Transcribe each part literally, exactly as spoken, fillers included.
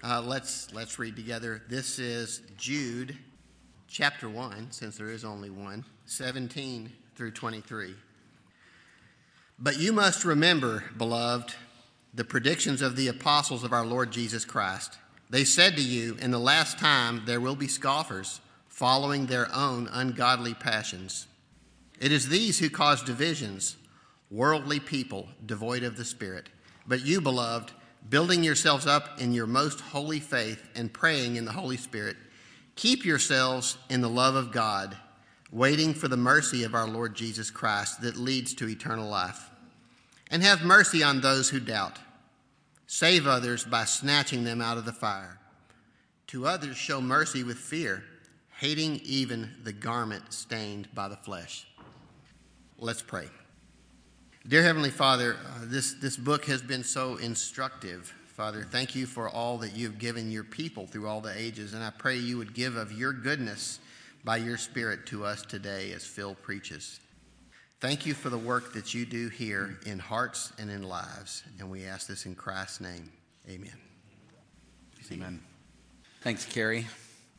Uh, let's let's read together. This is Jude, chapter one, since there is only one, seventeen through twenty-three. But you must remember, beloved, the predictions of the apostles of our Lord Jesus Christ. They said to you, in the last time there will be scoffers, following their own ungodly passions. It is these who cause divisions, worldly people devoid of the Spirit. But you, beloved, building yourselves up in your most holy faith and praying in the Holy Spirit, keep yourselves in the love of God, waiting for the mercy of our Lord Jesus Christ that leads to eternal life. And have mercy on those who doubt. Save others by snatching them out of the fire. To others show mercy with fear, hating even the garment stained by the flesh. Let's pray. Dear Heavenly Father, uh, this, this book has been so instructive. Father, thank you for all that you've given your people through all the ages, and I pray you would give of your goodness by your Spirit to us today as Phil preaches. Thank you for the work that you do here in hearts and in lives, and we ask this in Christ's name. Amen. Amen. Thanks, Carrie.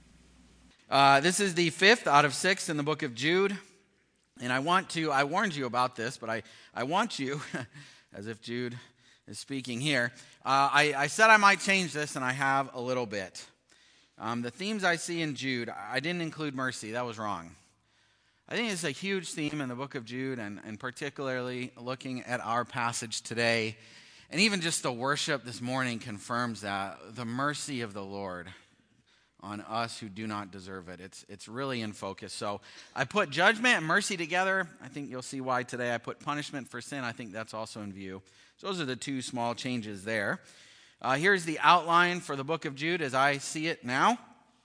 Uh, this is the fifth out of six in the book of Jude. And I want to, I warned you about this, but I, I want you, as if Jude is speaking here, uh, I, I said I might change this, and I have a little bit. Um, the themes I see in Jude, I didn't include mercy. That was wrong. I think it's a huge theme in the book of Jude, and, and particularly looking at our passage today. And even just the worship this morning confirms that, the mercy of the Lord on us who do not deserve it. It's it's really in focus. So I put judgment and mercy together. I think you'll see why today. I put punishment for sin. I think that's also in view. So those are the two small changes there. Uh, here's the outline for the book of Jude as I see it now.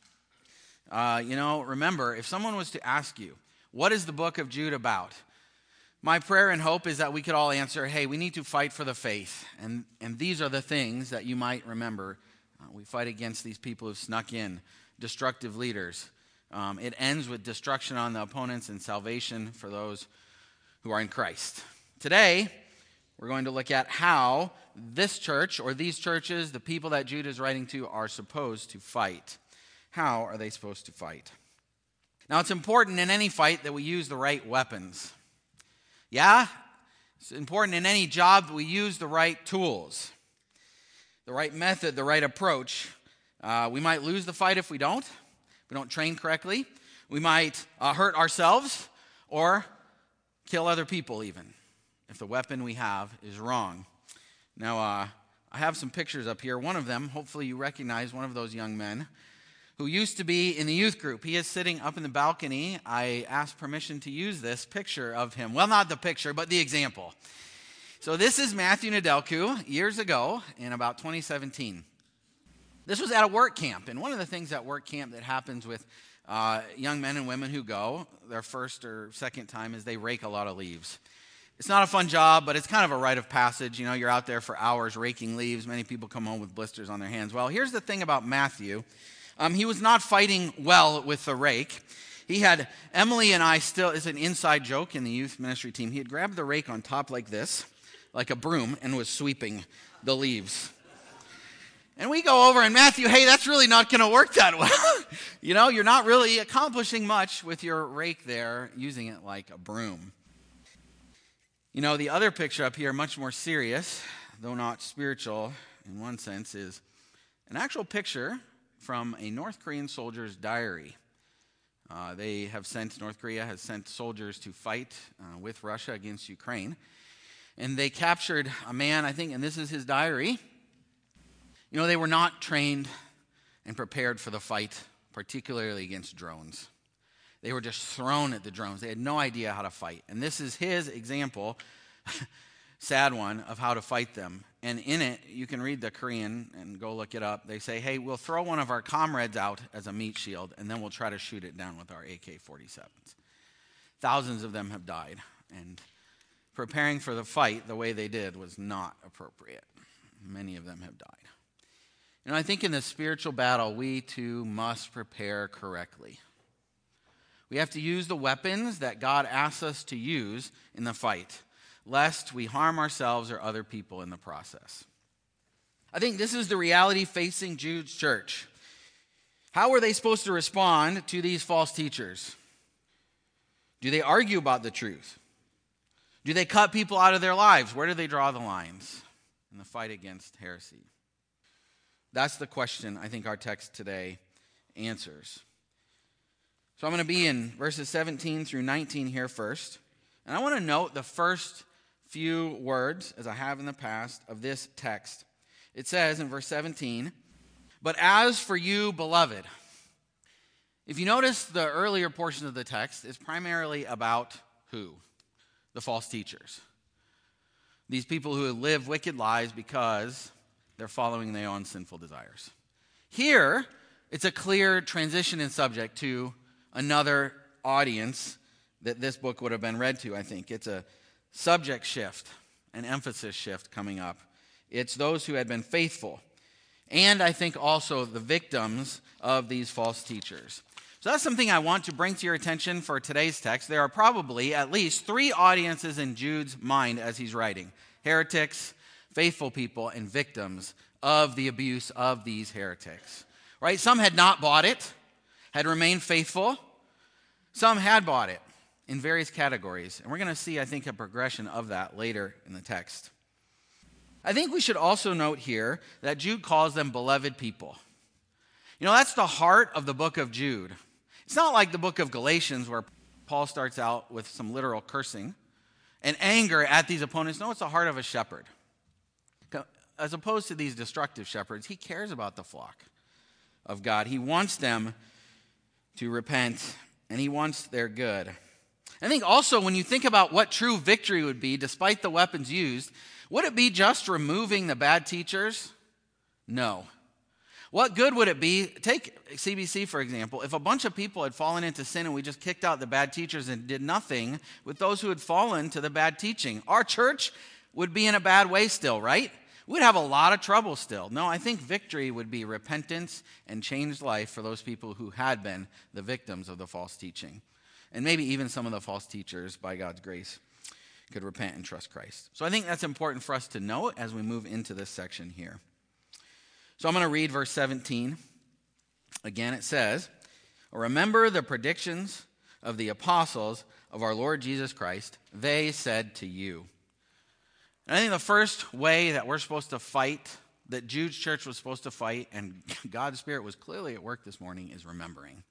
Uh, you know, remember, if someone was to ask you, what is the book of Jude about? My prayer and hope is that we could all answer, hey, we need to fight for the faith. And, and these are the things that you might remember. Uh, we fight against these people who've snuck in, destructive leaders. Um, it ends with destruction on the opponents and salvation for those who are in Christ. Today, we're going to look at how this church, or these churches, the people that Jude is writing to, are supposed to fight. How are they supposed to fight? Now, it's important in any fight that we use the right weapons. Yeah? It's important in any job that we use the right tools. The right method, the right approach. Uh, we might lose the fight if we don't. If we don't train correctly. We might uh, hurt ourselves or kill other people even if the weapon we have is wrong. Now, uh, I have some pictures up here. One of them, hopefully you recognize one of those young men who used to be in the youth group. He is sitting up in the balcony. I asked permission to use this picture of him. Well, not the picture, but the example. So this is Matthew Nedelku years ago in about twenty seventeen. This was at a work camp, and one of the things at work camp that happens with uh, young men and women who go their first or second time is they rake a lot of leaves. It's not a fun job, but it's kind of a rite of passage. You know, you're out there for hours raking leaves. Many people come home with blisters on their hands. Well, here's the thing about Matthew. Um, he was not fighting well with the rake. He had, Emily and I still, it's an inside joke in the youth ministry team, he had grabbed the rake on top like this, like a broom, and was sweeping the leaves. And we go over, and Matthew, hey, that's really not going to work that well. You know, you're not really accomplishing much with your rake there, using it like a broom. You know, the other picture up here, much more serious, though not spiritual in one sense, is an actual picture from a North Korean soldier's diary. Uh, they have sent, North Korea has sent soldiers to fight uh, with Russia against Ukraine. And they captured a man, I think, and this is his diary. You know, they were not trained and prepared for the fight, particularly against drones. They were just thrown at the drones. They had no idea how to fight. And this is his example, sad one, of how to fight them. And in it, you can read the Korean and go look it up. They say, hey, we'll throw one of our comrades out as a meat shield, and then we'll try to shoot it down with our A K forty-sevens. Thousands of them have died, and preparing for the fight the way they did was not appropriate. Many of them have died. And I think in the spiritual battle, we too must prepare correctly. We have to use the weapons that God asks us to use in the fight, lest we harm ourselves or other people in the process. I think this is the reality facing Jude's church. How are they supposed to respond to these false teachers? Do they argue about the truth? Do they cut people out of their lives? Where do they draw the lines in the fight against heresy? That's the question I think our text today answers. So I'm going to be in verses seventeen through nineteen here first. And I want to note the first few words, as I have in the past, of this text. It says in verse seventeen, "But as for you, beloved." If you notice, the earlier portion of the text is primarily about who? The false teachers. These people who live wicked lives because they're following their own sinful desires. Here, it's a clear transition in subject to another audience that this book would have been read to, I think. It's a subject shift, an emphasis shift coming up. It's those who had been faithful, and I think also the victims of these false teachers. So that's something I want to bring to your attention for today's text. There are probably at least three audiences in Jude's mind as he's writing: heretics, faithful people, and victims of the abuse of these heretics. Right? Some had not bought it, had remained faithful. Some had bought it in various categories. And we're going to see, I think, a progression of that later in the text. I think we should also note here that Jude calls them beloved people. You know, that's the heart of the book of Jude. It's not like the book of Galatians where Paul starts out with some literal cursing and anger at these opponents. No, it's the heart of a shepherd. As opposed to these destructive shepherds, he cares about the flock of God. He wants them to repent, and he wants their good. I think also when you think about what true victory would be, despite the weapons used, would it be just removing the bad teachers? No. What good would it be? Take C B C, for example. If a bunch of people had fallen into sin and we just kicked out the bad teachers and did nothing with those who had fallen to the bad teaching, our church would be in a bad way still, right? We'd have a lot of trouble still. No, I think victory would be repentance and changed life for those people who had been the victims of the false teaching. And maybe even some of the false teachers, by God's grace, could repent and trust Christ. So I think that's important for us to note as we move into this section here. So I'm going to read verse seventeen. Again, it says, "Remember the predictions of the apostles of our Lord Jesus Christ. They said to you." And I think the first way that we're supposed to fight, that Jude's church was supposed to fight, and God's Spirit was clearly at work this morning, is remembering.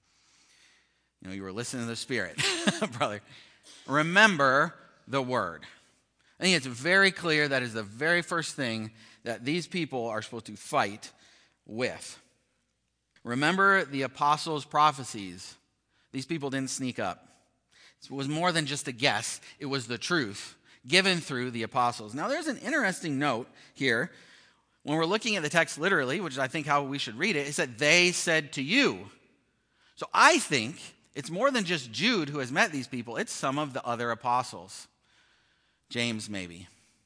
You know, you were listening to the Spirit, brother. Remember the word. I think it's very clear that is the very first thing that these people are supposed to fight with. Remember the apostles' prophecies. These people didn't sneak up. It was more than just a guess. It was the truth given through the apostles. Now, there's an interesting note here. When we're looking at the text literally, which is I think how we should read it, it said, "They said to you." So I think it's more than just Jude who has met these people. It's some of the other apostles. James, maybe.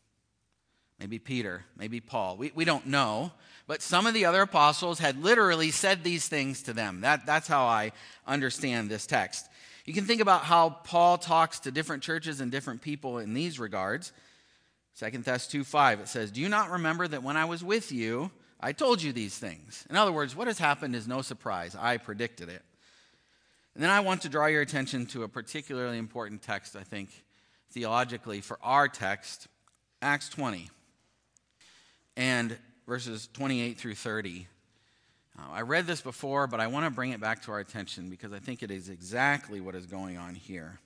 Maybe Peter. Maybe Paul. We, we don't know. But some of the other apostles had literally said these things to them. That, that's how I understand this text. You can think about how Paul talks to different churches and different people in these regards. Second Thessalonians two five, it says, "Do you not remember that when I was with you, I told you these things?" In other words, what has happened is no surprise. I predicted it. And then I want to draw your attention to a particularly important text, I think, theologically, for our text, Acts twenty, and verses twenty-eight through thirty. Uh, I read this before, but I want to bring it back to our attention because I think it is exactly what is going on here.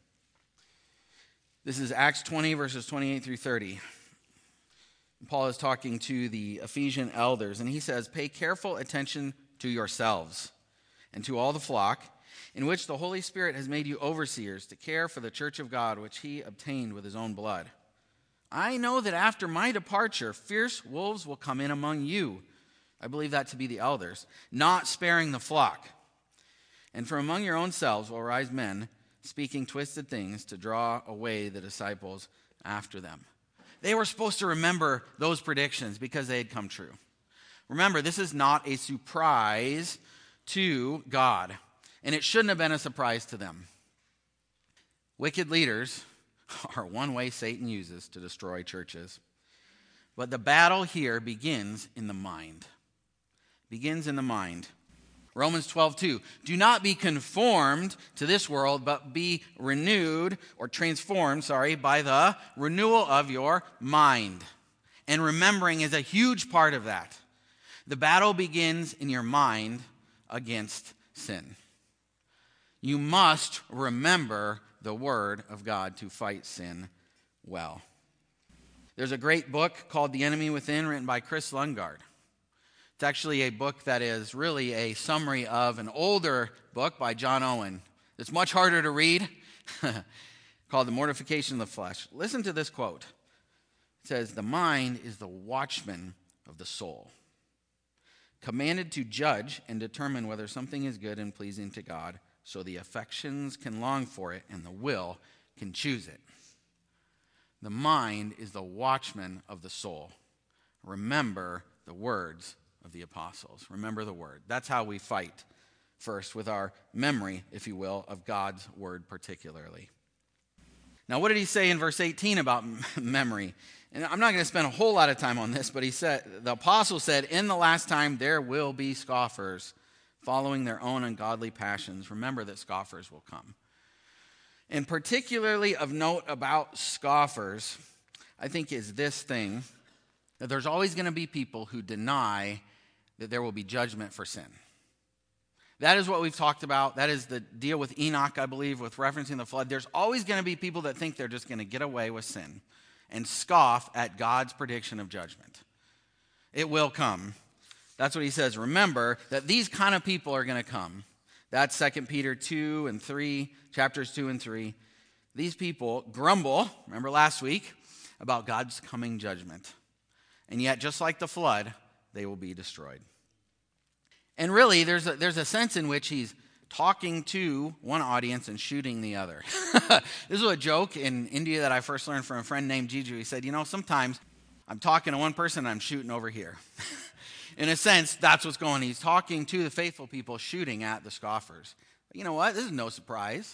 This is Acts twenty, verses twenty-eight through thirty. Paul is talking to the Ephesian elders, and he says, "Pay careful attention to yourselves and to all the flock, in which the Holy Spirit has made you overseers to care for the church of God, which he obtained with his own blood. I know that after my departure, fierce wolves will come in among you." I believe that to be the elders, "not sparing the flock. And from among your own selves will rise men, speaking twisted things to draw away the disciples after them." They were supposed to remember those predictions because they had come true. Remember, this is not a surprise to God, and it shouldn't have been a surprise to them. Wicked leaders are one way Satan uses to destroy churches. But the battle here begins in the mind. Begins in the mind. Romans twelve two. Do not be conformed to this world, but be renewed or transformed, sorry, by the renewal of your mind. And remembering is a huge part of that. The battle begins in your mind against sin. You must remember the word of God to fight sin well. There's a great book called The Enemy Within, written by Chris Lundgaard. It's actually a book that is really a summary of an older book by John Owen. It's much harder to read, called The Mortification of the Flesh. Listen to this quote. It says, the mind is the watchman of the soul, commanded to judge and determine whether something is good and pleasing to God, so the affections can long for it and the will can choose it. The mind is the watchman of the soul. Remember the words of the apostles. Remember the word. That's how we fight first, with our memory, if you will, of God's word particularly. Now, what did he say in verse eighteen about m- memory? And I'm not going to spend a whole lot of time on this, but he said, the apostle said, in the last time there will be scoffers following their own ungodly passions. Remember that scoffers will come. And particularly of note about scoffers, I think, is this thing, that there's always going to be people who deny that there will be judgment for sin. That is what we've talked about. That is the deal with Enoch, I believe, with referencing the flood. There's always going to be people that think they're just going to get away with sin and scoff at God's prediction of judgment. It will come. That's what he says. Remember that these kind of people are going to come. That's Second Peter two and three, chapters two and three. These people grumble, remember last week, about God's coming judgment. And yet, just like the flood, they will be destroyed. And really, there's a, there's a sense in which he's talking to one audience and shooting the other. This was a joke in India that I first learned from a friend named Jiju. He said, you know, sometimes I'm talking to one person and I'm shooting over here. In a sense, that's what's going on. He's talking to the faithful people, shooting at the scoffers. But you know what? This is no surprise.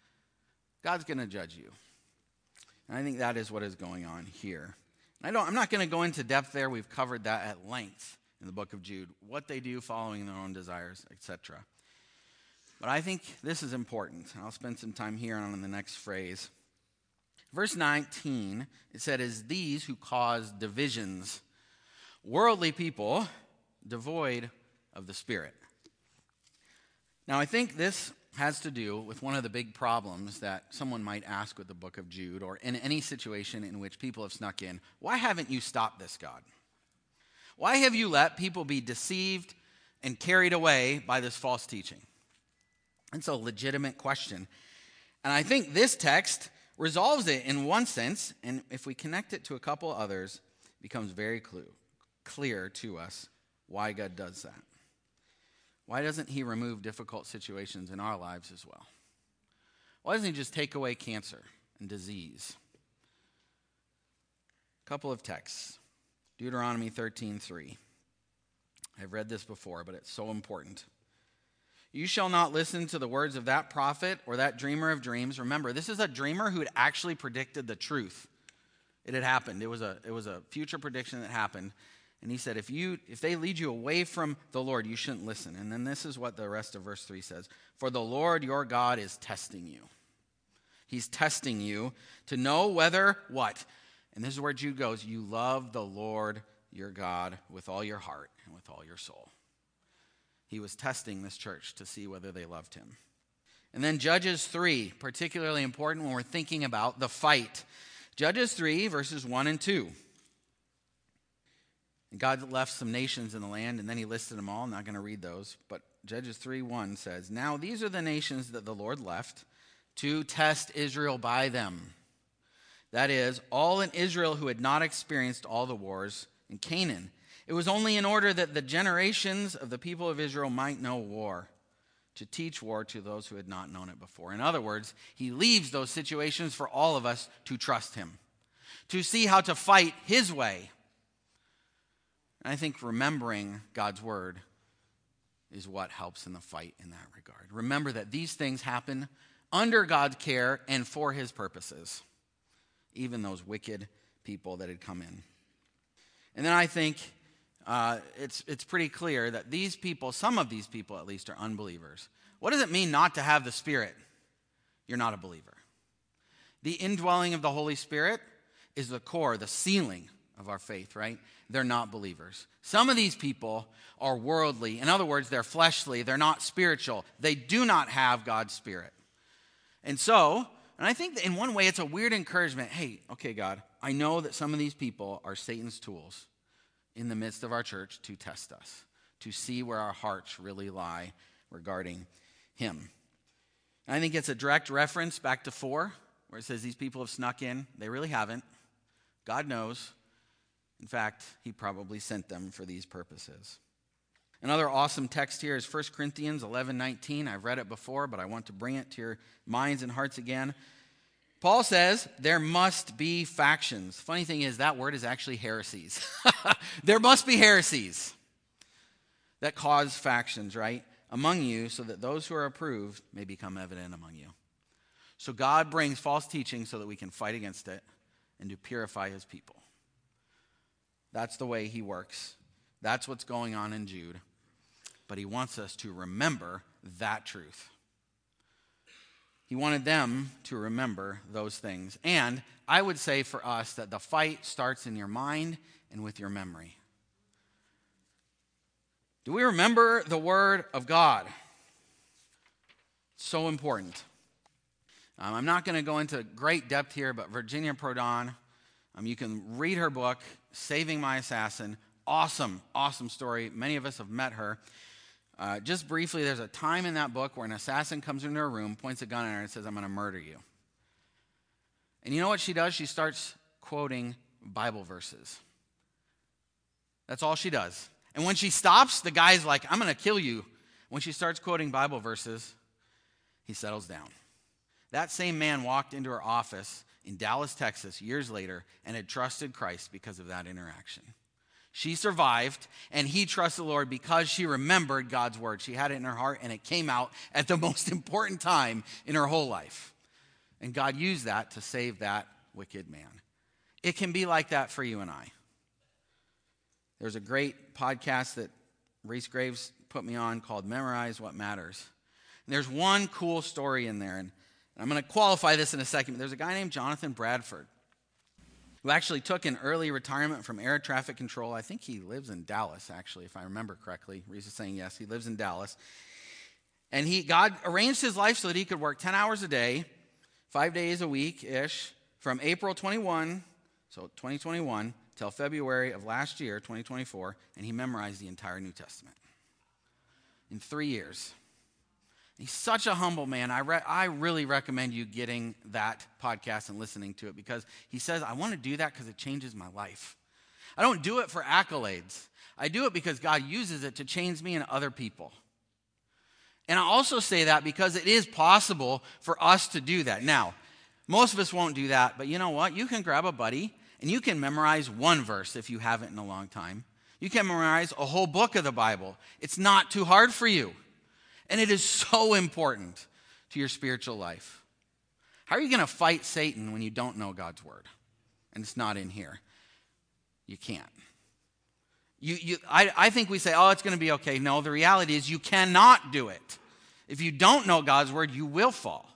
God's going to judge you. And I think that is what is going on here. I don't, I'm not going to go into depth there. We've covered that at length in the book of Jude, what they do following their own desires, et cetera. But I think this is important. I'll spend some time here on the next phrase. Verse nineteen, it said, "Is these who cause divisions, worldly people devoid of the Spirit." Now, I think this has to do with one of the big problems that someone might ask with the book of Jude, or in any situation in which people have snuck in. Why haven't you stopped this, God? Why have you let people be deceived and carried away by this false teaching? It's a legitimate question. And I think this text resolves it in one sense, and if we connect it to a couple others, it becomes very clue, clear to us why God does that. Why doesn't he remove difficult situations in our lives as well? Why doesn't he just take away cancer and disease? A couple of texts. Deuteronomy thirteen three. I've read this before, but it's so important. "You shall not listen to the words of that prophet or that dreamer of dreams." Remember, this is a dreamer who had actually predicted the truth. It had happened. It was a, it was a future prediction that happened. And he said, if you if they lead you away from the Lord, you shouldn't listen. And then this is what the rest of verse three says. "For the Lord your God is testing you." He's testing you to know whether what? And this is where Jude goes, "You love the Lord your God with all your heart and with all your soul." He was testing this church to see whether they loved him. And then Judges three, particularly important when we're thinking about the fight. Judges three, verses one and two. And God left some nations in the land, and then he listed them all. I'm not going to read those. But Judges three one says, "Now these are the nations that the Lord left to test Israel by them. That is, all in Israel who had not experienced all the wars in Canaan. It was only in order that the generations of the people of Israel might know war, to teach war to those who had not known it before." In other words, he leaves those situations for all of us to trust him, to see how to fight his way. And I think remembering God's word is what helps in the fight in that regard. Remember that these things happen under God's care and for his purposes, even those wicked people that had come in. And then I think uh, it's, it's pretty clear that these people, some of these people at least, are unbelievers. What does it mean not to have the Spirit? You're not a believer. The indwelling of the Holy Spirit is the core, the ceiling of our faith, right? They're not believers. Some of these people are worldly. In other words, they're fleshly. They're not spiritual. They do not have God's Spirit. And so, and I think that in one way it's a weird encouragement. Hey, okay, God, I know that some of these people are Satan's tools in the midst of our church to test us, to see where our hearts really lie regarding him. And I think it's a direct reference back to four, where it says these people have snuck in. They really haven't. God knows. In fact, he probably sent them for these purposes. Another awesome text here is First Corinthians eleven nineteen. I've read it before, but I want to bring it to your minds and hearts again. Paul says there must be factions. Funny thing is, that word is actually heresies. There must be heresies that cause factions, right, among you, so that those who are approved may become evident among you. So God brings false teaching so that we can fight against it and to purify his people. That's the way he works. That's what's going on in Jude. But he wants us to remember that truth. He wanted them to remember those things. And I would say for us that the fight starts in your mind and with your memory. Do we remember the word of God? So important. Um, I'm not going to go into great depth here, but Virginia Prodan, um, you can read her book, Saving My Assassin. Awesome, awesome story. Many of us have met her. Uh, just briefly, there's a time in that book where an assassin comes into her room, points a gun at her, and says, I'm going to murder you. And you know what she does? She starts quoting Bible verses. That's all she does. And when she stops, the guy's like, I'm going to kill you. When she starts quoting Bible verses, he settles down. That same man walked into her office in Dallas, Texas, years later, and had trusted Christ because of that interaction. She survived, and he trusted the Lord because she remembered God's word. She had it in her heart, and it came out at the most important time in her whole life. And God used that to save that wicked man. It can be like that for you and I. There's a great podcast that Reese Graves put me on called Memorize What Matters. And there's one cool story in there, and I'm going to qualify this in a second. There's a guy named Jonathan Bradford who actually took an early retirement from air traffic control. I think he lives in Dallas, actually, if I remember correctly. Reese is saying yes, he lives in Dallas. And he God arranged his life so that he could work ten hours a day, five days a week-ish, from April twenty-first, so twenty twenty-one, till February of last year, twenty twenty-four, and he memorized the entire New Testament in three years. He's such a humble man. I re- I really recommend you getting that podcast and listening to it because he says, I want to do that because it changes my life. I don't do it for accolades. I do it because God uses it to change me and other people. And I also say that because it is possible for us to do that. Now, most of us won't do that, but you know what? You can grab a buddy and you can memorize one verse if you haven't in a long time. You can memorize a whole book of the Bible. It's not too hard for you. And it is so important to your spiritual life. How are you going to fight Satan when you don't know God's word? And it's not in here. You can't. You, you, I, I think we say, oh, it's going to be okay. No, the reality is you cannot do it. If you don't know God's word, you will fall.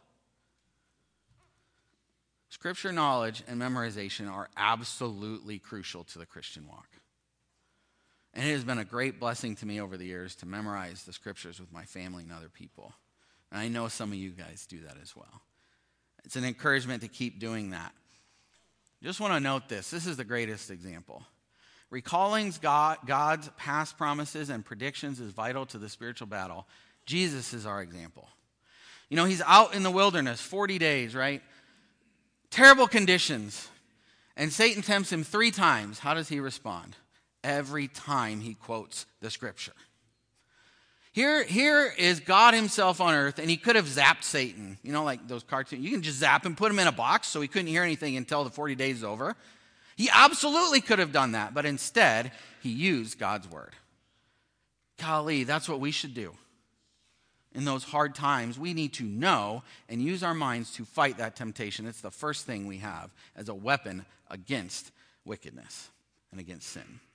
Scripture knowledge and memorization are absolutely crucial to the Christian walk. And it has been a great blessing to me over the years to memorize the scriptures with my family and other people. And I know some of you guys do that as well. It's an encouragement to keep doing that. Just want to note this. This is the greatest example. Recalling God, God's past promises and predictions is vital to the spiritual battle. Jesus is our example. You know, he's out in the wilderness forty days, right? Terrible conditions. And Satan tempts him three times. How does he respond? Every time he quotes the scripture. Here, here is God himself on earth, and he could have zapped Satan. You know, like those cartoons. You can just zap him, put him in a box so he couldn't hear anything until the forty days is over. He absolutely could have done that, but instead, he used God's word. Golly, that's what we should do. In those hard times, we need to know and use our minds to fight that temptation. It's the first thing we have as a weapon against wickedness and against sin.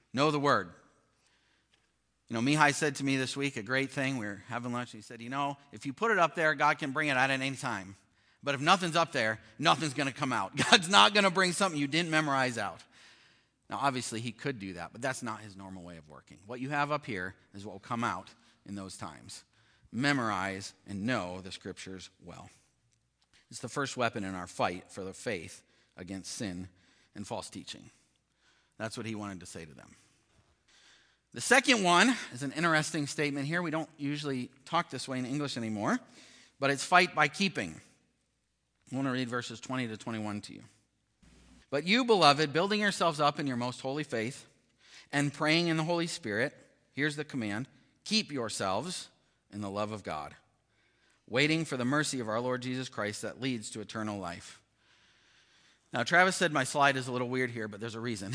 Know the word. You know, Mihai said to me this week a great thing. We were having lunch, and he said, you know, if you put it up there, God can bring it out at any time. But if nothing's up there, nothing's going to come out. God's not going to bring something you didn't memorize out. Now, obviously, he could do that, but that's not his normal way of working. What you have up here is what will come out in those times. Memorize and know the scriptures well. It's the first weapon in our fight for the faith against sin and false teaching. That's what he wanted to say to them. The second one is an interesting statement here. We don't usually talk this way in English anymore, but it's fight by keeping. I want to read verses twenty to twenty-one to you. But you, beloved, building yourselves up in your most holy faith and praying in the Holy Spirit, here's the command, keep yourselves in the love of God, waiting for the mercy of our Lord Jesus Christ that leads to eternal life. Now, Travis said my slide is a little weird here, but there's a reason.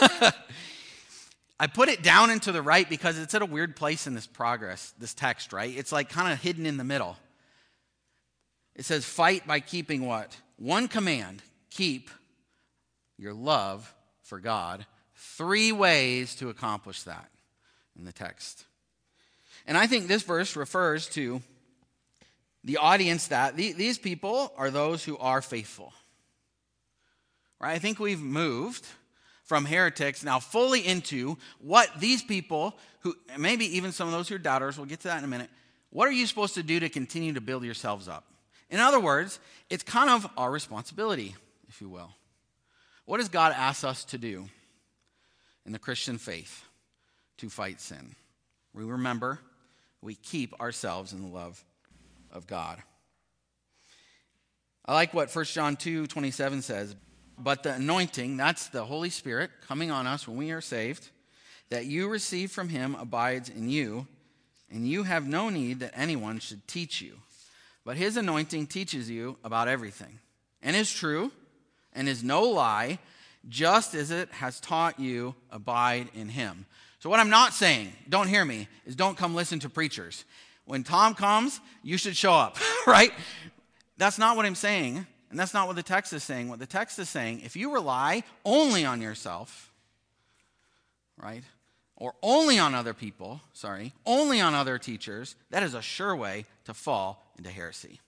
I put it down and to the right because it's at a weird place in this progress, this text, right? It's like kind of hidden in the middle. It says, fight by keeping what? One command, keep your love for God. Three ways to accomplish that in the text. And I think this verse refers to the audience that these people are those who are faithful. Right? I think we've moved from heretics now fully into what these people, who maybe even some of those who are doubters, we'll get to that in a minute, what are you supposed to do to continue to build yourselves up? In other words, it's kind of our responsibility, if you will. What does God ask us to do in the Christian faith to fight sin? We remember, we keep ourselves in the love of God. I like what First John two twenty-seven says. But the anointing, that's the Holy Spirit coming on us when we are saved, that you receive from him abides in you, and you have no need that anyone should teach you. But his anointing teaches you about everything, and is true, and is no lie, just as it has taught you, abide in him. So what I'm not saying, don't hear me, is don't come listen to preachers. When Tom comes, you should show up, right? That's not what I'm saying. And that's not what the text is saying. What the text is saying, if you rely only on yourself, right, or only on other people, sorry, only on other teachers, that is a sure way to fall into heresy,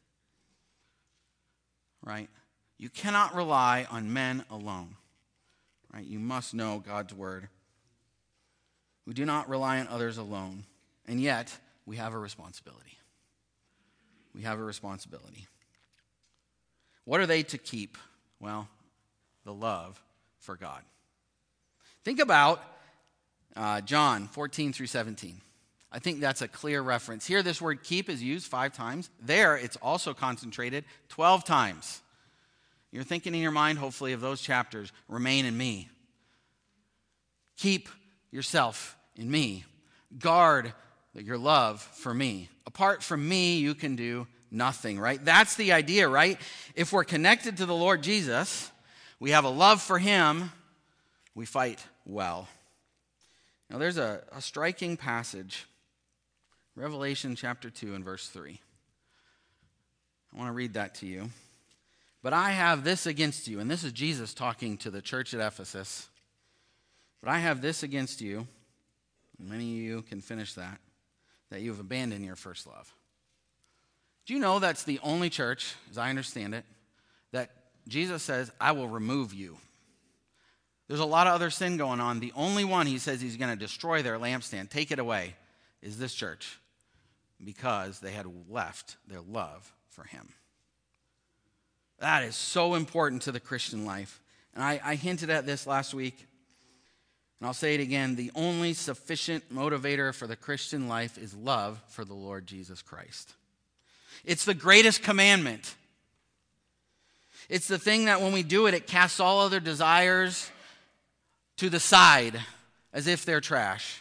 right? You cannot rely on men alone, right? You must know God's word. We do not rely on others alone, and yet we have a responsibility. We have a responsibility. What are they to keep? Well, the love for God. Think about uh, John fourteen through seventeen. I think that's a clear reference. Here, this word keep is used five times. There, it's also concentrated twelve times. You're thinking in your mind, hopefully, of those chapters. Remain in me. Keep yourself in me. Guard your love for me. Apart from me, you can do nothing, right? That's the idea, right? If we're connected to the Lord Jesus, we have a love for him, we fight well. Now, there's a, a striking passage, Revelation chapter two and verse three. I want to read that to you. But I have this against you, and this is Jesus talking to the church at Ephesus. But I have this against you, and many of you can finish that, that you have abandoned your first love. Do you know that's the only church, as I understand it, that Jesus says, I will remove you? There's a lot of other sin going on. The only one he says he's going to destroy their lampstand, take it away, is this church, because they had left their love for him. That is so important to the Christian life. And I, I hinted at this last week, and I'll say it again. The only sufficient motivator for the Christian life is love for the Lord Jesus Christ. It's the greatest commandment. It's the thing that when we do it, it casts all other desires to the side as if they're trash.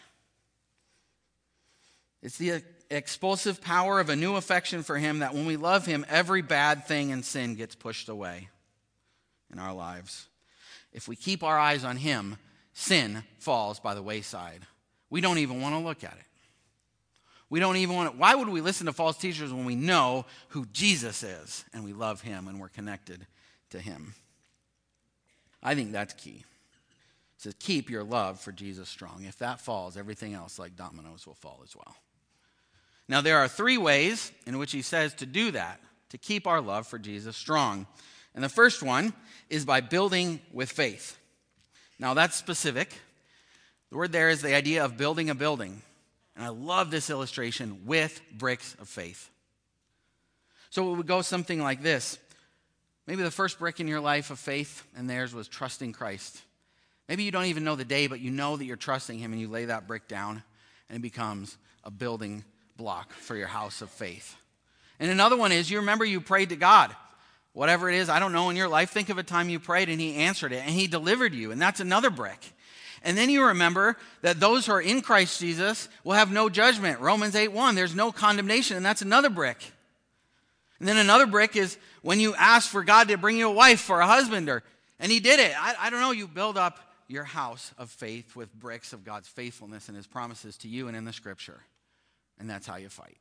It's the explosive power of a new affection for him that when we love him, every bad thing and sin gets pushed away in our lives. If we keep our eyes on him, sin falls by the wayside. We don't even want to look at it. We don't even want to. Why would we listen to false teachers when we know who Jesus is and we love him and we're connected to him? I think that's key. It says, keep your love for Jesus strong. If that falls, everything else, like dominoes, will fall as well. Now, there are three ways in which he says to do that, to keep our love for Jesus strong. And the first one is by building with faith. Now, that's specific. The word there is the idea of building a building. And I love this illustration, with bricks of faith. So it would go something like this. Maybe the first brick in your life of faith and theirs was trusting Christ. Maybe you don't even know the day, but you know that you're trusting him, and you lay that brick down, and it becomes a building block for your house of faith. And another one is, you remember you prayed to God. Whatever it is, I don't know, in your life, think of a time you prayed and he answered it and he delivered you, and that's another brick. And then you remember that those who are in Christ Jesus will have no judgment. Romans eight one, there's no condemnation, and that's another brick. And then another brick is when you ask for God to bring you a wife or a husband, or and he did it. I, I don't know, you build up your house of faith with bricks of God's faithfulness and his promises to you and in the scripture. And that's how you fight.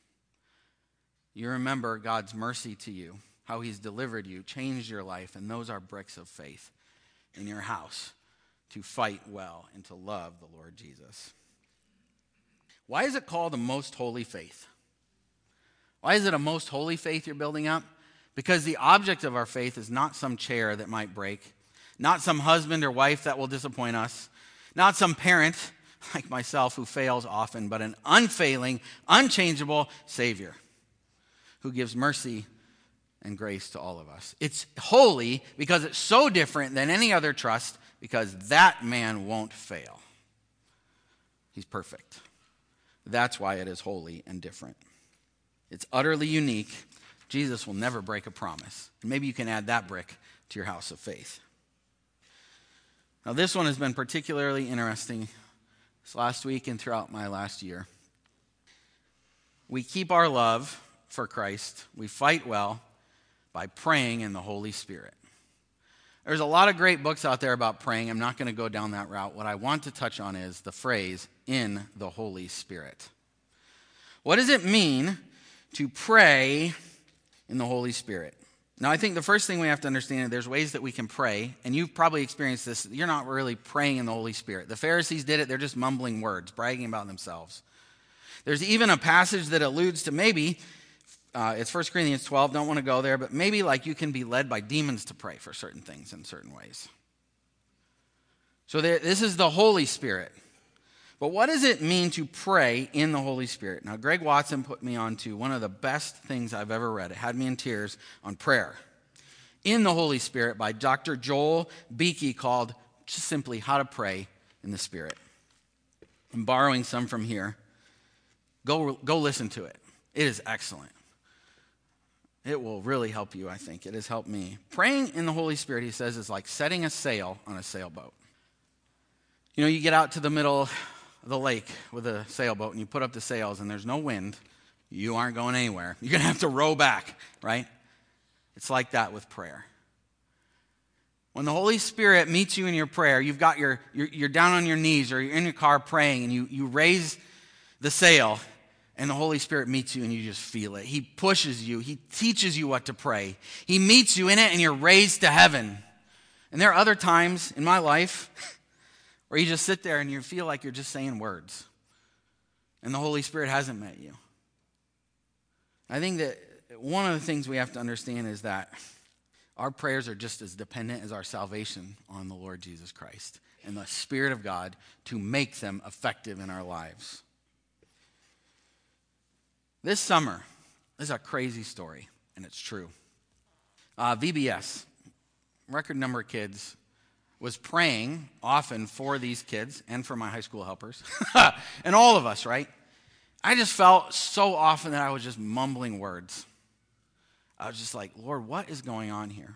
You remember God's mercy to you, how he's delivered you, changed your life, and those are bricks of faith in your house to fight well and to love the Lord Jesus. Why is it called a most holy faith? Why is it a most holy faith you're building up? Because the object of our faith is not some chair that might break, not some husband or wife that will disappoint us, not some parent like myself who fails often, but an unfailing, unchangeable Savior who gives mercy and grace to all of us. It's holy because it's so different than any other trust, because that man won't fail. He's perfect. That's why it is holy and different. It's utterly unique. Jesus will never break a promise. And maybe you can add that brick to your house of faith. Now, this one has been particularly interesting this last week and throughout my last year. We keep our love for Christ. We fight well by praying in the Holy Spirit. There's a lot of great books out there about praying. I'm not going to go down that route. What I want to touch on is the phrase, in the Holy Spirit. What does it mean to pray in the Holy Spirit? Now, I think the first thing we have to understand is there's ways that we can pray, and you've probably experienced this. You're not really praying in the Holy Spirit. The Pharisees did it. They're just mumbling words, bragging about themselves. There's even a passage that alludes to maybe, uh, it's First Corinthians twelve, don't want to go there, but maybe like you can be led by demons to pray for certain things in certain ways. So there, this is the Holy Spirit. But what does it mean to pray in the Holy Spirit? Now, Greg Watson put me on to one of the best things I've ever read. It had me in tears on prayer. In the Holy Spirit by Doctor Joel Beeke, called just simply How to Pray in the Spirit. I'm borrowing some from here. Go, go listen to it. It is excellent. It will really help you, I think. It has helped me. Praying in the Holy Spirit, he says, is like setting a sail on a sailboat. You know, you get out to the middle the lake with a sailboat and you put up the sails and there's no wind, you aren't going anywhere. You're going to have to row back, right? It's like that with prayer. When the Holy Spirit meets you in your prayer, you've got your, you're, you're down on your knees or you're in your car praying, and you, you raise the sail, and the Holy Spirit meets you and you just feel it. He pushes you. He teaches you what to pray. He meets you in it and you're raised to heaven. And there are other times in my life where you just sit there and you feel like you're just saying words, and the Holy Spirit hasn't met you. I think that one of the things we have to understand is that our prayers are just as dependent as our salvation on the Lord Jesus Christ and the Spirit of God to make them effective in our lives. This summer, this is a crazy story, and it's true. Uh, V B S, record number of kids, was praying often for these kids and for my high school helpers and all of us, right? I just felt so often that I was just mumbling words. I was just like, Lord, what is going on here?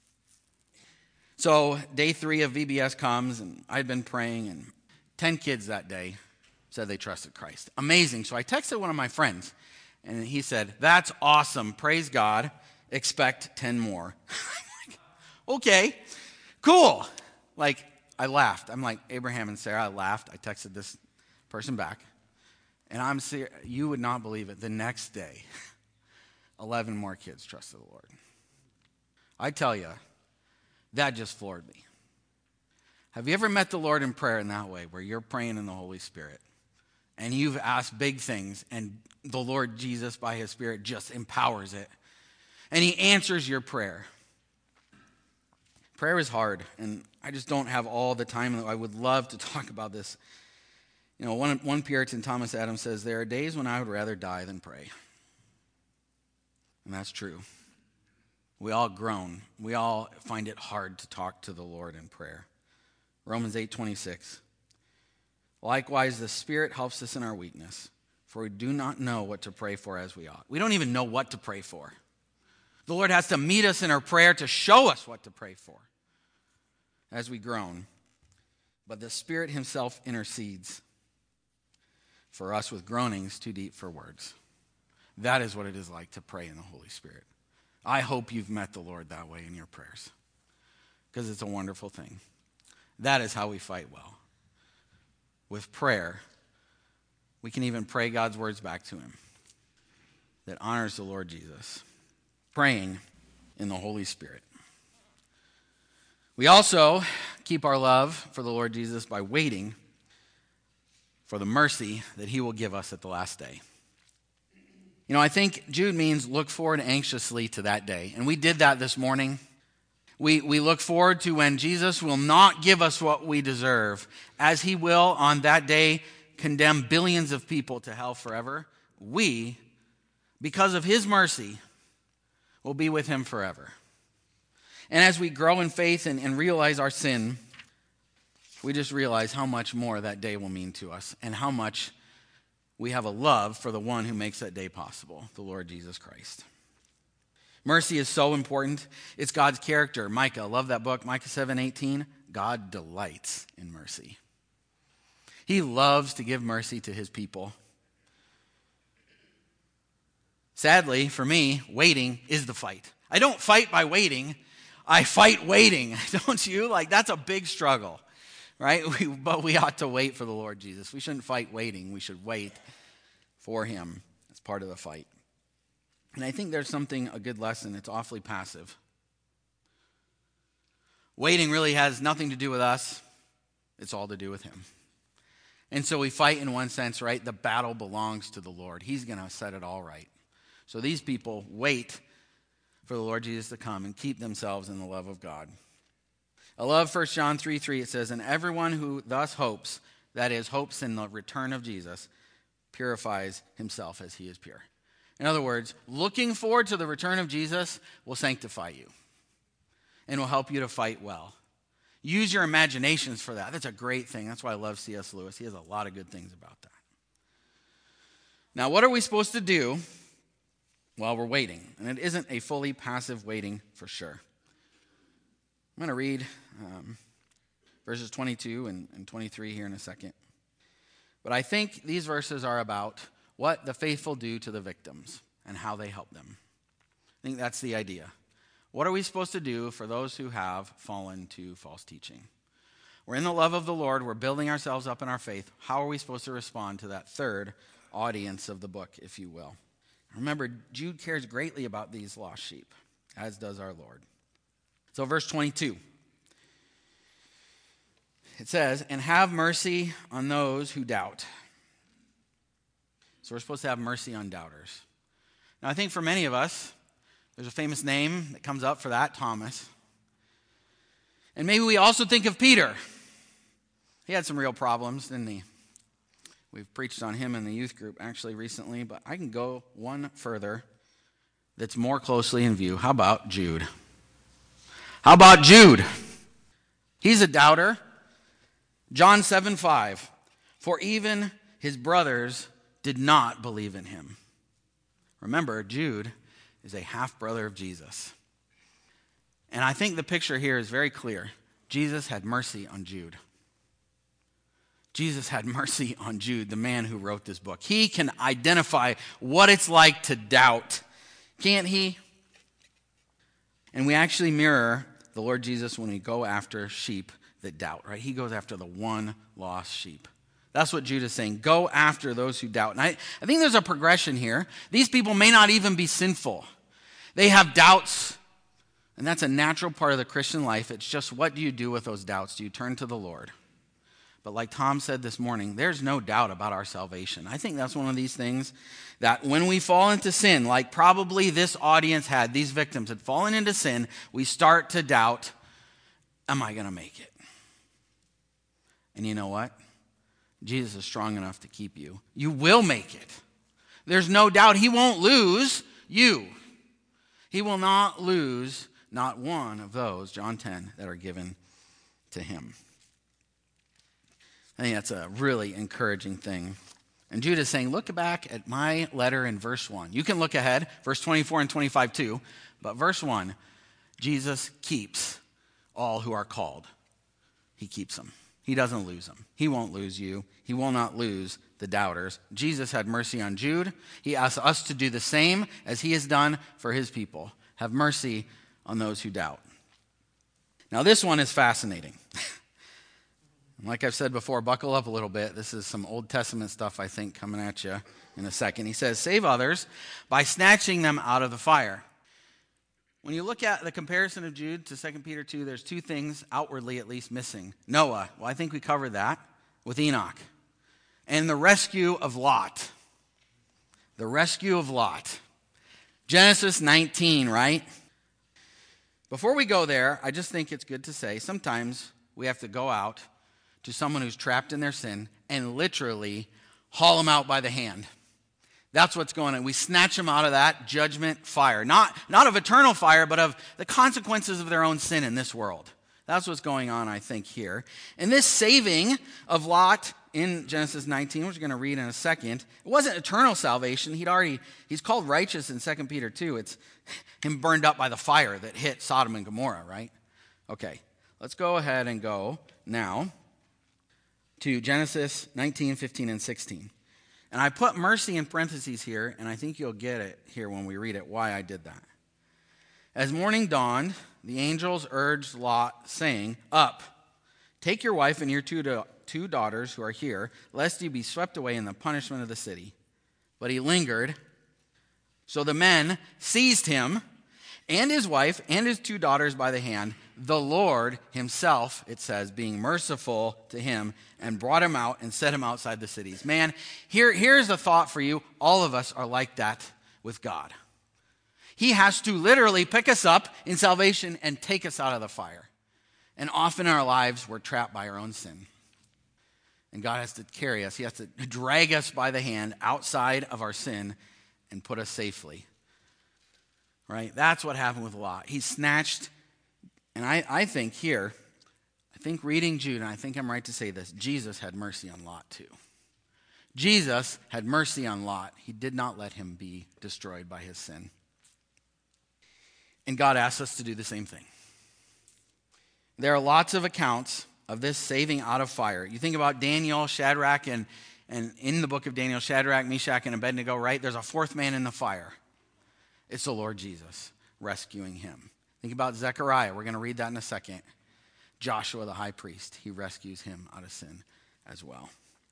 So day three of V B S comes, and I'd been praying, and ten kids that day said they trusted Christ. Amazing. So I texted one of my friends, and he said, that's awesome. Praise God. Expect ten more. I'm like, okay, cool. Like, I laughed. I'm like Abraham and Sarah. I laughed. I texted this person back. And I'm serious. You would not believe it. The next day, eleven more kids trusted the Lord. I tell you, that just floored me. Have you ever met the Lord in prayer in that way, where you're praying in the Holy Spirit and you've asked big things and the Lord Jesus by his Spirit just empowers it and he answers your prayer? Prayer is hard, and I just don't have all the time. I would love to talk about this. You know, one, one Puritan, Thomas Adams, says, there are days when I would rather die than pray. And that's true. We all groan. We all find it hard to talk to the Lord in prayer. Romans eight twenty-six. Likewise, the Spirit helps us in our weakness, for we do not know what to pray for as we ought. We don't even know what to pray for. The Lord has to meet us in our prayer to show us what to pray for as we groan. But the Spirit himself intercedes for us with groanings too deep for words. That is what it is like to pray in the Holy Spirit. I hope you've met the Lord that way in your prayers, because it's a wonderful thing. That is how we fight well. With prayer, we can even pray God's words back to him that honors the Lord Jesus. Praying in the Holy Spirit. We also keep our love for the Lord Jesus by waiting for the mercy that he will give us at the last day. You know, I think Jude means look forward anxiously to that day. And we did that this morning. We, we look forward to when Jesus will not give us what we deserve, as he will on that day condemn billions of people to hell forever. We, because of his mercy, will be with him forever. And as we grow in faith and, and realize our sin, we just realize how much more that day will mean to us and how much we have a love for the one who makes that day possible, the Lord Jesus Christ. Mercy is so important. It's God's character. Micah, love that book, Micah seven eighteen. God delights in mercy. He loves to give mercy to his people. Sadly, for me, waiting is the fight. I don't fight by waiting. I fight waiting. Don't you? Like, that's a big struggle, right? We, but we ought to wait for the Lord Jesus. We shouldn't fight waiting. We should wait for him. It's part of the fight. And I think there's something, a good lesson. It's awfully passive. Waiting really has nothing to do with us. It's all to do with him. And so we fight in one sense, right? The battle belongs to the Lord. He's going to set it all right. So these people wait for the Lord Jesus to come and keep themselves in the love of God. I love First John three three. It says, and everyone who thus hopes, that is, hopes in the return of Jesus, purifies himself as he is pure. In other words, looking forward to the return of Jesus will sanctify you and will help you to fight well. Use your imaginations for that. That's a great thing. That's why I love C S Lewis. He has a lot of good things about that. Now, what are we supposed to do while we're waiting? And it isn't a fully passive waiting for sure. I'm going to read um, verses twenty-two and, and twenty-three here in a second. But I think these verses are about what the faithful do to the victims and how they help them. I think that's the idea. What are we supposed to do for those who have fallen to false teaching? We're in the love of the Lord. We're building ourselves up in our faith. How are we supposed to respond to that third audience of the book, if you will? Remember, Jude cares greatly about these lost sheep, as does our Lord. So verse twenty-two. It says, and have mercy on those who doubt. So we're supposed to have mercy on doubters. Now, I think for many of us, there's a famous name that comes up for that, Thomas. And maybe we also think of Peter. He had some real problems, didn't he? We've preached on him in the youth group actually recently, but I can go one further that's more closely in view. How about Jude? How about Jude? He's a doubter. John seven five. For even his brothers did not believe in him. Remember, Jude is a half-brother of Jesus. And I think the picture here is very clear. Jesus had mercy on Jude. Jesus had mercy on Jude, the man who wrote this book. He can identify what it's like to doubt, can't he? And we actually mirror the Lord Jesus when we go after sheep that doubt, right? He goes after the one lost sheep. That's what Jude is saying. Go after those who doubt. And I, I think there's a progression here. These people may not even be sinful. They have doubts And that's a natural part of the Christian life. It's just, what do you do with those doubts? Do you turn to the Lord? But like Tom said this morning, there's no doubt about our salvation. I think that's one of these things that when we fall into sin, like probably this audience had, these victims had fallen into sin, we start to doubt, am I going to make it? And you know what? Jesus is strong enough to keep you. You will make it. There's no doubt he won't lose you. He will not lose not one of those, John ten, that are given to him. I think that's a really encouraging thing. And Jude is saying, look back at my letter in verse one. You can look ahead, verse twenty-four and twenty-five too. But verse one, Jesus keeps all who are called. He keeps them. He doesn't lose them. He won't lose you. He will not lose the doubters. Jesus had mercy on Jude. He asks us to do the same as he has done for his people. Have mercy on those who doubt. Now this one is fascinating. Like I've said before, buckle up a little bit. This is some Old Testament stuff, I think, coming at you in a second. He says, save others by snatching them out of the fire. When you look at the comparison of Jude to Second Peter two, there's two things, outwardly at least, missing. Noah, well, I think we covered that with Enoch. And the rescue of Lot. The rescue of Lot. Genesis nineteen, right? Before we go there, I just think it's good to say, sometimes we have to go out to someone who's trapped in their sin and literally haul them out by the hand. That's what's going on. We snatch them out of that judgment fire. Not, not of eternal fire, but of the consequences of their own sin in this world. That's what's going on, I think, here. And this saving of Lot in Genesis nineteen, which we're going to read in a second, it wasn't eternal salvation. He'd already, he's called righteous in Second Peter two. It's him burned up by the fire that hit Sodom and Gomorrah, right? Okay, let's go ahead and go now to Genesis nineteen, fifteen, and sixteen. And I put mercy in parentheses here, and I think you'll get it here when we read it, why I did that. As morning dawned, the angels urged Lot, saying, up, take your wife and your two, da- two daughters who are here, lest you be swept away in the punishment of the city. But he lingered. So the men seized him and his wife and his two daughters by the hand, the Lord himself, it says, being merciful to him, and brought him out and set him outside the cities. Man, here, here's a thought for you. All of us are like that with God. He has to literally pick us up in salvation and take us out of the fire. And often in our lives, we're trapped by our own sin. And God has to carry us. He has to drag us by the hand outside of our sin and put us safely. Right? That's what happened with Lot. He snatched, and I, I think here, I think reading Jude, and I think I'm right to say this, Jesus had mercy on Lot too. Jesus had mercy on Lot. He did not let him be destroyed by his sin. And God asks us to do the same thing. There are lots of accounts of this saving out of fire. You think about Daniel, Shadrach, and, and in the book of Daniel, Shadrach, Meshach, and Abednego, right? There's a fourth man in the fire. It's the Lord Jesus rescuing him. Think about Zechariah. We're going to read that in a second. Joshua, the high priest, he rescues him out of sin as well.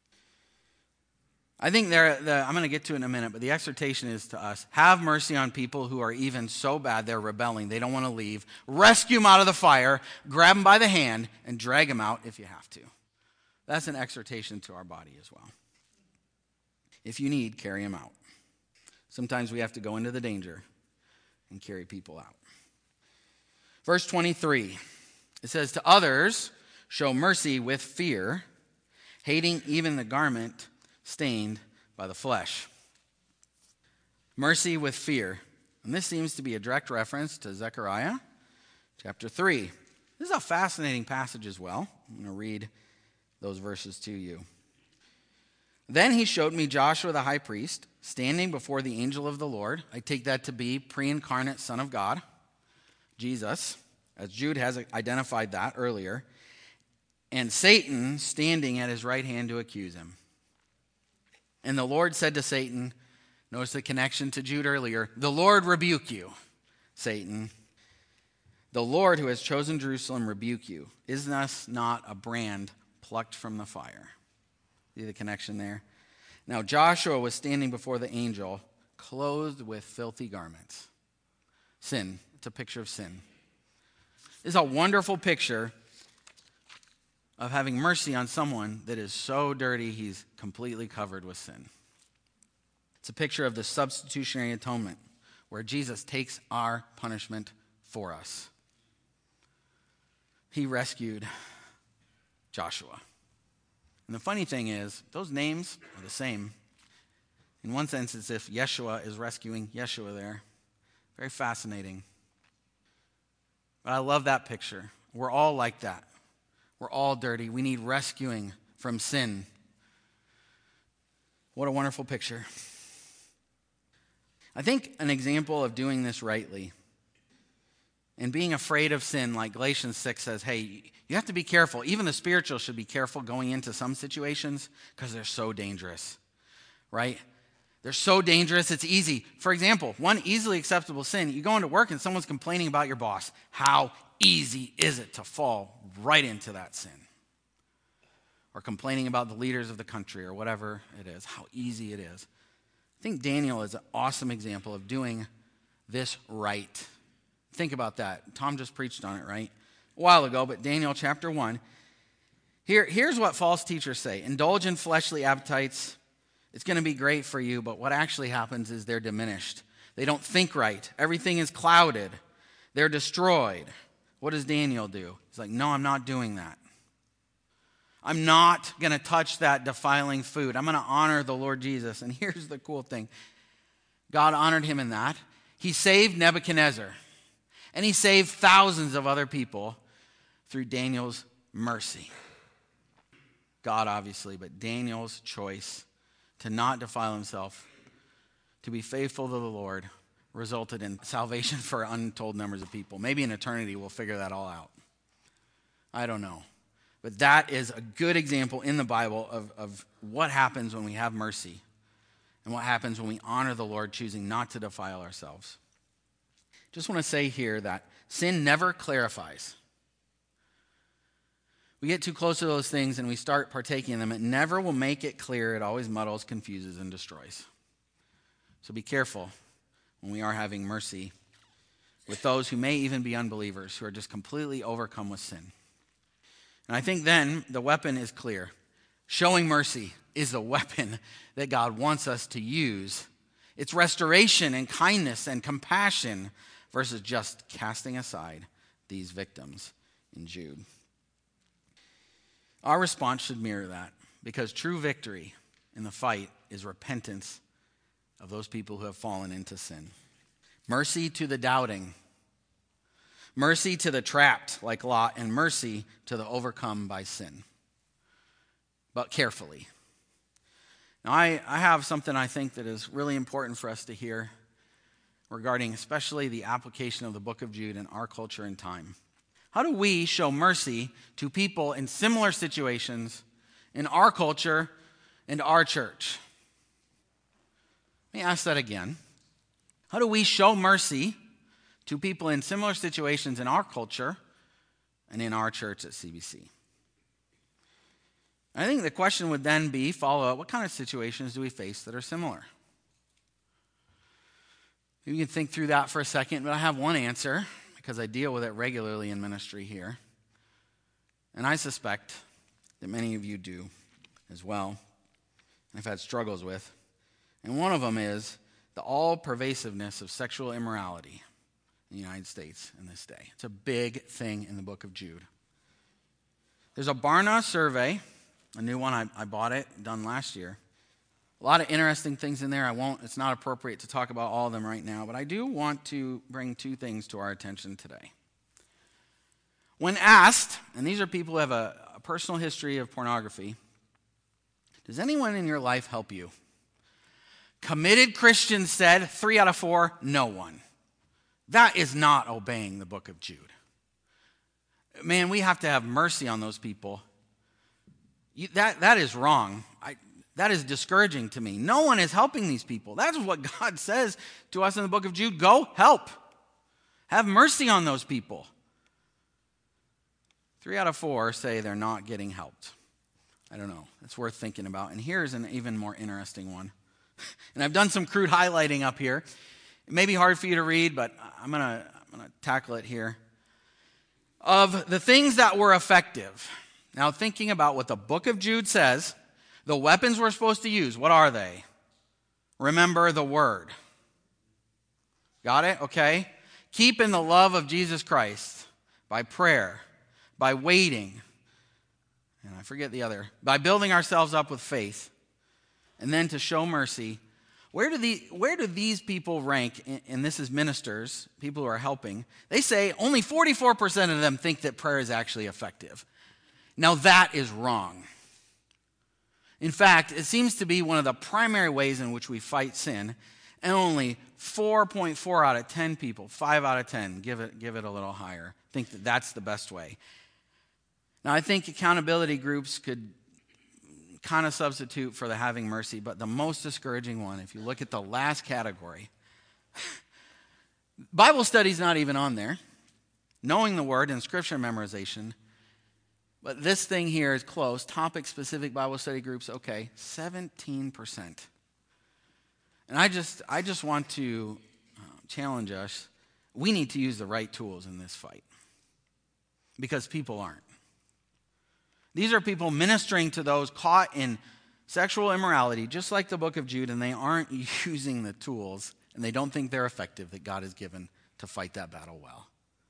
I think there, the, I'm going to get to it in a minute, but the exhortation is to us, have mercy on people who are even so bad they're rebelling, they don't want to leave. Rescue them out of the fire, grab them by the hand, and drag them out if you have to. That's an exhortation to our body as well. If you need, carry them out. Sometimes we have to go into the danger and carry people out. Verse twenty-three, it says, to others show mercy with fear, hating even the garment stained by the flesh. Mercy with fear. And this seems to be a direct reference to Zechariah chapter three. This is a fascinating passage as well. I'm going to read those verses to you. Then he showed me Joshua the high priest standing before the angel of the Lord. I take that to be pre-incarnate Son of God, Jesus, as Jude has identified that earlier, and Satan standing at his right hand to accuse him. And the Lord said to Satan, notice the connection to Jude earlier, the Lord rebuke you, Satan. The Lord who has chosen Jerusalem rebuke you. Is this not a brand plucked from the fire? See the connection there? Now Joshua was standing before the angel, clothed with filthy garments. Sin. It's a picture of sin. This is a wonderful picture of having mercy on someone that is so dirty he's completely covered with sin. It's a picture of the substitutionary atonement where Jesus takes our punishment for us. He rescued Joshua. And the funny thing is, those names are the same. In one sense, it's as if Yeshua is rescuing Yeshua there. Very fascinating. But I love that picture. We're all like that. We're all dirty. We need rescuing from sin. What a wonderful picture. I think an example of doing this rightly and being afraid of sin, like Galatians six says, hey, you have to be careful. Even the spiritual should be careful going into some situations because they're so dangerous, right? They're so dangerous, it's easy. For example, one easily acceptable sin, you go into work and someone's complaining about your boss. How easy is it to fall right into that sin? Or complaining about the leaders of the country or whatever it is. How easy it is. I think Daniel is an awesome example of doing this right. Think about that. Tom just preached on it, right? A while ago, but Daniel chapter one. Here, here's what false teachers say. Indulge in fleshly appetites. It's going to be great for you, but what actually happens is they're diminished. They don't think right. Everything is clouded. They're destroyed. What does Daniel do? He's like, no, I'm not doing that. I'm not going to touch that defiling food. I'm going to honor the Lord Jesus. And here's the cool thing. God honored him in that. He saved Nebuchadnezzar. And he saved thousands of other people through Daniel's mercy. God, obviously, but Daniel's choice to not defile himself, to be faithful to the Lord, resulted in salvation for untold numbers of people. Maybe in eternity we'll figure that all out. I don't know. But that is a good example in the Bible of, of what happens when we have mercy and what happens when we honor the Lord, choosing not to defile ourselves. Just want to say here that sin never clarifies. We get too close to those things and we start partaking in them. It never will make it clear. It always muddles, confuses, and destroys. So be careful when we are having mercy with those who may even be unbelievers, who are just completely overcome with sin. And I think then the weapon is clear. Showing mercy is the weapon that God wants us to use. It's restoration and kindness and compassion versus just casting aside these victims in Jude. Our response should mirror that, because true victory in the fight is repentance of those people who have fallen into sin. Mercy to the doubting. Mercy to the trapped like Lot, and mercy to the overcome by sin. But carefully. Now, I, I have something I think that is really important for us to hear regarding especially the application of the book of Jude in our culture and time. How do we show mercy to people in similar situations in our culture and our church? Let me ask that again. How do we show mercy to people in similar situations in our culture and in our church at C B C? I think the question would then be, follow up, what kind of situations do we face that are similar? You can think through that for a second, but I have one answer because I deal with it regularly in ministry here. And I suspect that many of you do as well. I've had struggles with. And one of them is the all-pervasiveness of sexual immorality in the United States in this day. It's a big thing in the book of Jude. There's a Barna survey, a new one. I, I bought it, done last year. A lot of interesting things in there. I won't, it's not appropriate to talk about all of them right now, but I do want to bring two things to our attention today. When asked, and these are people who have a, a personal history of pornography, does anyone in your life help you? Committed Christians said, three out of four, no one. That is not obeying the book of Jude. Man, we have to have mercy on those people. You, that, that is wrong. I, that is discouraging to me. No one is helping these people. That's what God says to us in the book of Jude. Go help. Have mercy on those people. Three out of four say they're not getting helped. I don't know. It's worth thinking about. And here's an even more interesting one. And I've done some crude highlighting up here. It may be hard for you to read, but I'm going to I'm going to tackle it here. of the things that were effective. Now, thinking about what the book of Jude says, the weapons we're supposed to use, what are they? Remember the word. Got it? Okay. Keep in the love of Jesus Christ by prayer, by waiting, and I forget the other, by building ourselves up with faith, and then to show mercy. Where do, the, where do these people rank? And this is ministers, people who are helping. They say only forty-four percent of them think that prayer is actually effective. Now that is wrong. In fact, it seems to be one of the primary ways in which we fight sin, and only four point four out of ten people, five out of ten, give it, give it a little higher, think that that's the best way. Now, I think accountability groups could kind of substitute for the having mercy, but the most discouraging one, if you look at the last category, Bible study's not even on there, knowing the word and scripture memorization, but this thing here is close, topic-specific Bible study groups, okay, seventeen percent. And I just, I just want to uh, challenge us, we need to use the right tools in this fight, because people aren't. These are people ministering to those caught in sexual immorality, just like the book of Jude, and they aren't using the tools, and they don't think they're effective that God has given to fight that battle well.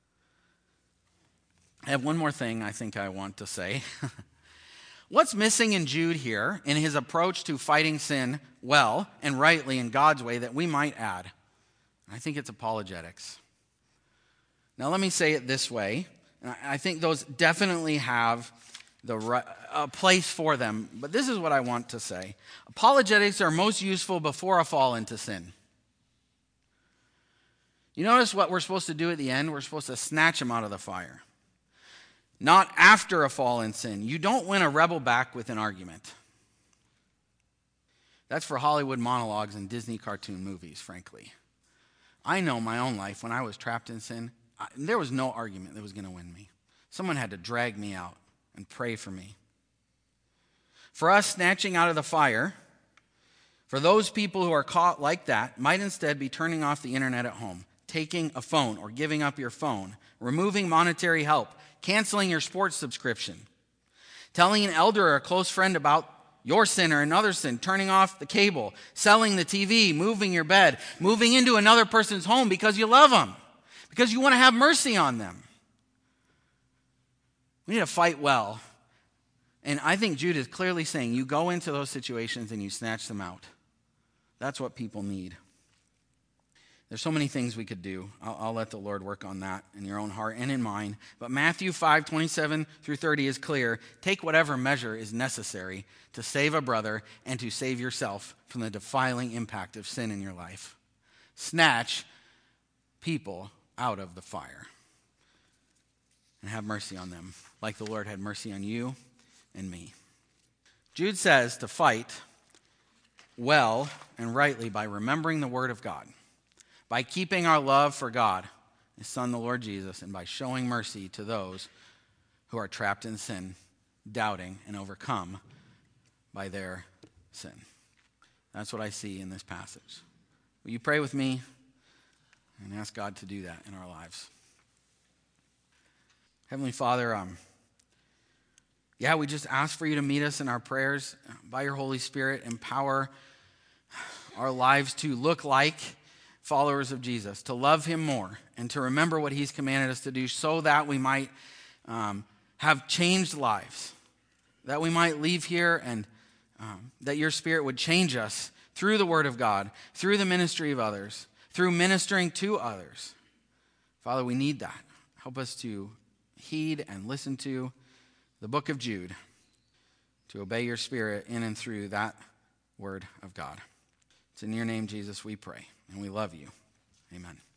I have one more thing I think I want to say. What's missing in Jude here in his approach to fighting sin well and rightly in God's way that we might add? I think it's apologetics. Now let me say it this way. I think those definitely have the right, a place for them. But this is what I want to say. Apologetics are most useful before a fall into sin. You notice what we're supposed to do at the end? We're supposed to snatch them out of the fire. Not after a fall in sin. You don't win a rebel back with an argument. That's for Hollywood monologues and Disney cartoon movies, frankly. I know my own life, when I was trapped in sin, I, there was no argument that was going to win me. Someone had to drag me out and pray for me. For us, snatching out of the fire, for those people who are caught like that, might instead be turning off the internet at home, taking a phone or giving up your phone, removing monetary help, canceling your sports subscription, telling an elder or a close friend about your sin or another sin, turning off the cable, selling the T V, moving your bed, moving into another person's home because you love them, because you want to have mercy on them. We need to fight well. And I think Jude is clearly saying you go into those situations and you snatch them out. That's what people need. There's so many things we could do. I'll, I'll let the Lord work on that in your own heart and in mine. But Matthew five, twenty-seven through thirty is clear. Take whatever measure is necessary to save a brother and to save yourself from the defiling impact of sin in your life. Snatch people out of the fire and have mercy on them, like the Lord had mercy on you and me. Jude says to fight well and rightly by remembering the word of God, by keeping our love for God, his Son, the Lord Jesus, and by showing mercy to those who are trapped in sin, doubting, and overcome by their sin. That's what I see in this passage. Will you pray with me and ask God to do that in our lives? Heavenly Father, um, yeah, we just ask for you to meet us in our prayers by your Holy Spirit, empower our lives to look like followers of Jesus, to love him more, and to remember what he's commanded us to do so that we might um, have changed lives, that we might leave here and um, that your Spirit would change us through the word of God, through the ministry of others, through ministering to others. Father, we need that. Help us to heed and listen to the book of Jude, to obey your Spirit in and through that word of God. It's in your name, Jesus, we pray, and we love you. Amen.